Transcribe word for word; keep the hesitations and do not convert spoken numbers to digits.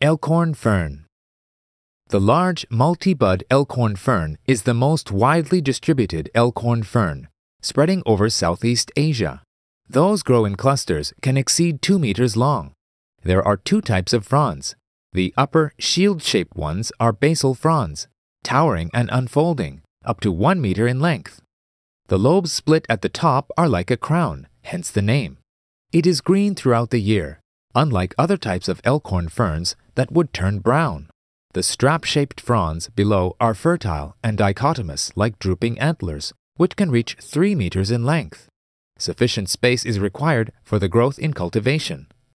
Elkhorn fern. The large multi-bud elkhorn fern is the most widely distributed elkhorn fern, spreading over Southeast Asia. Those grow in clusters can exceed two meters long. There are two types of fronds. The upper shield-shaped ones are basal fronds, towering and unfolding, up to one meter in length. The lobes split at the top are like a crown, hence the name. It is green throughout the year, unlike other types of elkhorn ferns that would turn brown. The strap-shaped fronds below are fertile and dichotomous like drooping antlers, which can reach three meters in length. Sufficient space is required for the growth in cultivation.